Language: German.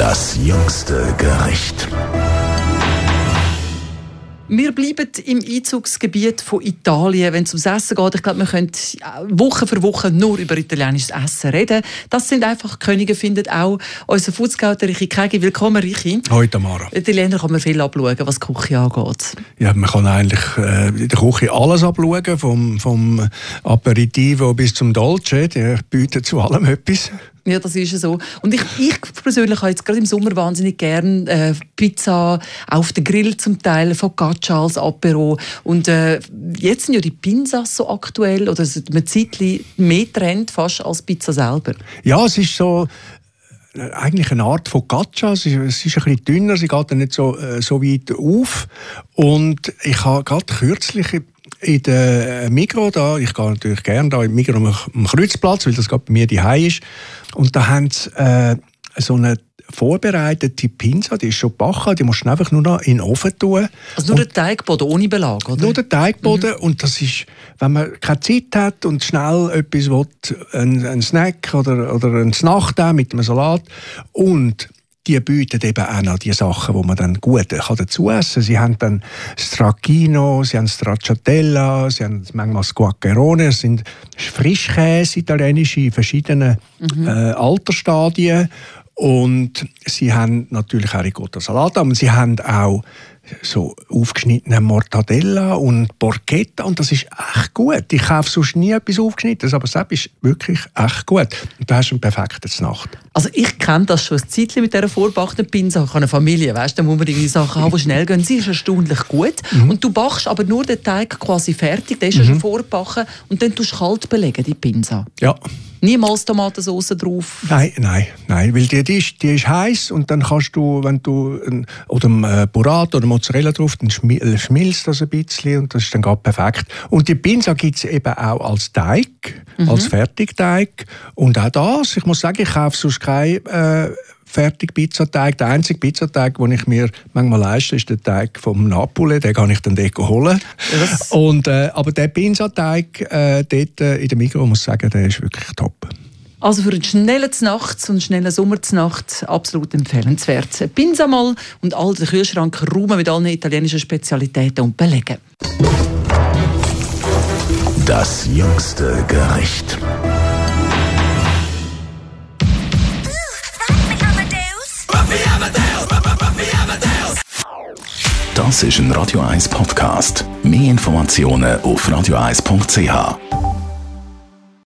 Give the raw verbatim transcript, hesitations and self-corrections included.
Das jüngste Gericht. Wir bleiben im Einzugsgebiet von Italien, wenn es ums Essen geht. Ich glaube, wir können Woche für Woche nur über italienisches Essen reden. Das sind einfach Könige, findet auch unser Foodscout, Richi Kegi. Willkommen, Richi. Hoi, Tamara. Italiener kann man viel abschauen, was die Küche angeht. Ja, man kann eigentlich äh, in der Küche alles abschauen, vom, vom Aperitivo bis zum Dolce. Die bieten zu allem etwas. Ja, das ist so. Und ich, ich persönlich habe jetzt gerade im Sommer wahnsinnig gern äh, Pizza auf den Grill zum Teil, Focaccia als Apero. Und äh, jetzt sind ja die Pizzas so aktuell, oder man Zeitchen mehr Trend fast als Pizza selber. Ja, es ist so eigentlich eine Art Focaccia. Es ist, es ist ein bisschen dünner, sie geht dann nicht so, äh, so weit auf. Und ich habe gerade kürzlich in der Migros, da, ich gehe natürlich gerne da im Migros am Kreuzplatz, weil das gerade bei mir daheim ist. Und da haben sie äh, so eine vorbereitete Pizza, die ist schon gebacken, die musst du einfach nur noch in den Ofen tun. Also nur und der Teigboden, ohne Belag, oder? Nur der Teigboden. Mhm. Und das ist, wenn man keine Zeit hat und schnell etwas will, ein, ein Snack oder, oder ein Snack mit einem Salat, und die bieten eben auch noch die Sachen, die man dann gut kann dazu essen kann. Sie haben dann Stracchino, sie haben Stracciatella, sie haben manchmal Squaccherone. Das sind Frischkäse, italienische, in verschiedenen mhm. äh, Altersstadien. Und sie haben natürlich auch Ricotta Salata, aber sie haben auch so aufgeschnittene Mortadella und Porchetta, und das ist echt gut. Ich kaufe sonst nie etwas Aufgeschnittenes, aber das ist wirklich echt gut. Und du hast einen perfekten Nacht. Also ich kenne das schon ein Zeitchen mit dieser vorgebackenen Pizza. Ich habe eine Familie, weißt, da muss man irgendwie Sachen haben, die schnell gehen. Sie ist erstaunlich gut. Mhm. Und du backst aber nur den Teig quasi fertig, der ist ja mhm. schon vorgebacken, und dann tust du kalt belegen, die Pizza. Ja. Niemals Tomatensauce drauf? Nein, nein, nein, weil die, die ist, die ist heiß, und dann kannst du, wenn du ein, oder ein Burrata oder Mozzarella drauf, dann schmilzt das ein bisschen, und das ist dann gerade perfekt. Und die Pizza gibt es eben auch als Teig, mhm. als Fertigteig. Und auch das, ich muss sagen, ich kaufe sonst keinen äh, Fertig-Pizzateig. Der einzige Pizzateig, den ich mir manchmal leiste, ist der Teig vom Napoli. Den kann ich dann dort holen. Yes. Und, äh, aber der Pizzateig äh, dort äh, in der Migros, muss ich sagen, der ist wirklich top. Also für einen schnellen Znacht und einen schnellen Sommerznacht absolut empfehlenswert. Pizza mal und all den Kühlschrank räumen mit allen italienischen Spezialitäten und Belegen. Das jüngste Gericht. Das ist ein Radio eins Podcast. Mehr Informationen auf radio eins punkt c h.